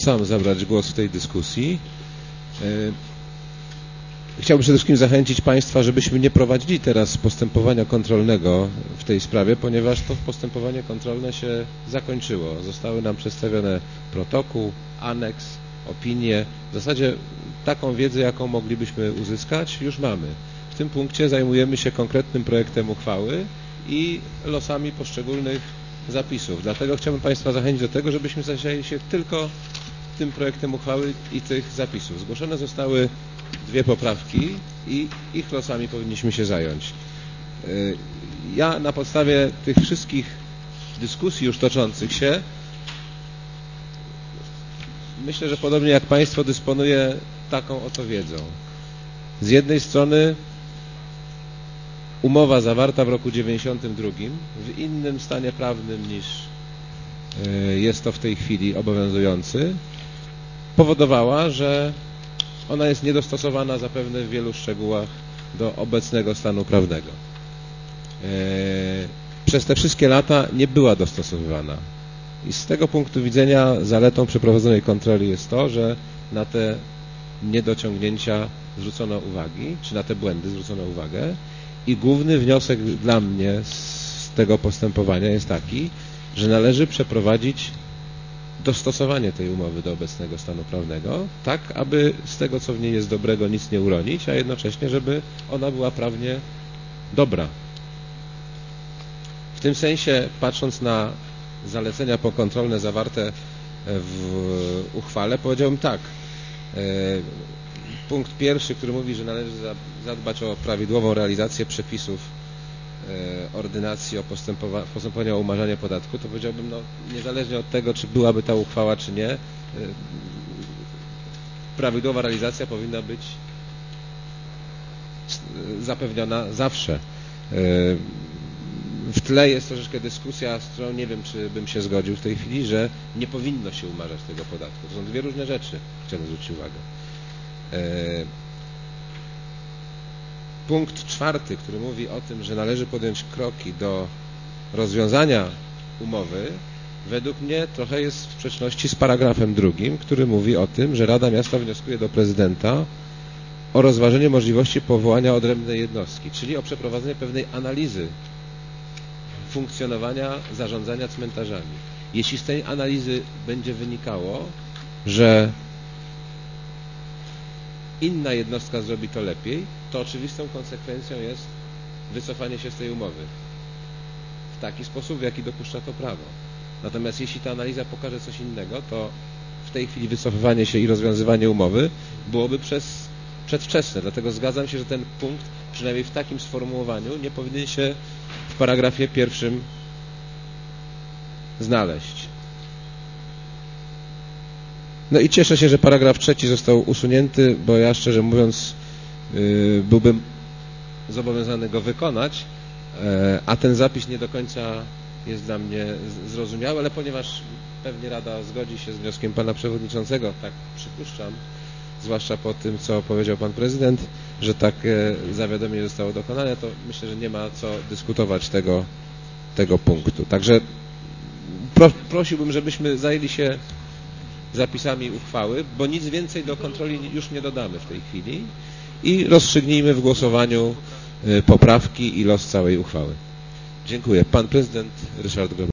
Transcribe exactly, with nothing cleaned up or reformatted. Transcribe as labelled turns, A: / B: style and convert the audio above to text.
A: sam zabrać głos w tej dyskusji. Chciałbym przede wszystkim zachęcić Państwa, żebyśmy nie prowadzili teraz postępowania kontrolnego w tej sprawie, ponieważ to postępowanie kontrolne się zakończyło. Zostały nam przedstawione protokół, aneks, opinie. W zasadzie taką wiedzę, jaką moglibyśmy uzyskać, już mamy. W tym punkcie zajmujemy się konkretnym projektem uchwały i losami poszczególnych zapisów. Dlatego chciałbym Państwa zachęcić do tego, żebyśmy zajęli się tylko tym projektem uchwały i tych zapisów. Zgłoszone zostały dwie poprawki i ich losami powinniśmy się zająć. Ja na podstawie tych wszystkich dyskusji już toczących się myślę, że podobnie jak Państwo dysponuję taką oto wiedzą. Z jednej strony umowa zawarta w roku dziewięćdziesiątym drugim w innym stanie prawnym niż jest to w tej chwili obowiązujący powodowała, że ona jest niedostosowana zapewne w wielu szczegółach do obecnego stanu prawnego. Przez te wszystkie lata nie była dostosowywana. I z tego punktu widzenia zaletą przeprowadzonej kontroli jest to, że na te niedociągnięcia zwrócono uwagi, czy na te błędy zwrócono uwagę. I główny wniosek dla mnie z tego postępowania jest taki, że należy przeprowadzić dostosowanie tej umowy do obecnego stanu prawnego, tak aby z tego, co w niej jest dobrego, nic nie uronić, a jednocześnie, żeby ona była prawnie dobra. W tym sensie, patrząc na zalecenia pokontrolne zawarte w uchwale, powiedziałbym tak. Punkt pierwszy, który mówi, że należy zadbać o prawidłową realizację przepisów ordynacji o postępowa postępowania o umarzanie podatku, to powiedziałbym, no, niezależnie od tego, czy byłaby ta uchwała, czy nie, prawidłowa realizacja powinna być zapewniona zawsze. W tle jest troszeczkę dyskusja, z którą nie wiem, czy bym się zgodził w tej chwili, że nie powinno się umarzać tego podatku. To są dwie różne rzeczy, chciałem zwrócić uwagę. Punkt czwarty, który mówi o tym, że należy podjąć kroki do rozwiązania umowy, według mnie trochę jest w sprzeczności z paragrafem drugim, który mówi o tym, że Rada Miasta wnioskuje do prezydenta o rozważenie możliwości powołania odrębnej jednostki, czyli o przeprowadzenie pewnej analizy funkcjonowania, zarządzania cmentarzami. Jeśli z tej analizy będzie wynikało, że inna jednostka zrobi to lepiej, to oczywistą konsekwencją jest wycofanie się z tej umowy w taki sposób, w jaki dopuszcza to prawo. Natomiast jeśli ta analiza pokaże coś innego, to w tej chwili wycofywanie się i rozwiązywanie umowy byłoby przez, przedwczesne. Dlatego zgadzam się, że ten punkt, przynajmniej w takim sformułowaniu, nie powinien się w paragrafie pierwszym znaleźć. No i cieszę się, że paragraf trzeci został usunięty, bo ja szczerze mówiąc yy, byłbym zobowiązany go wykonać, yy, a ten zapis nie do końca jest dla mnie zrozumiały, ale ponieważ pewnie Rada zgodzi się z wnioskiem Pana Przewodniczącego, tak przypuszczam, zwłaszcza po tym, co powiedział Pan Prezydent, że takie zawiadomienie zostało dokonane, to myślę, że nie ma co dyskutować tego, tego punktu. Także pro, prosiłbym, żebyśmy zajęli się zapisami uchwały, bo nic więcej do kontroli już nie dodamy w tej chwili i rozstrzygnijmy w głosowaniu poprawki i los całej uchwały. Dziękuję. Pan Prezydent Ryszard Grobarczyk.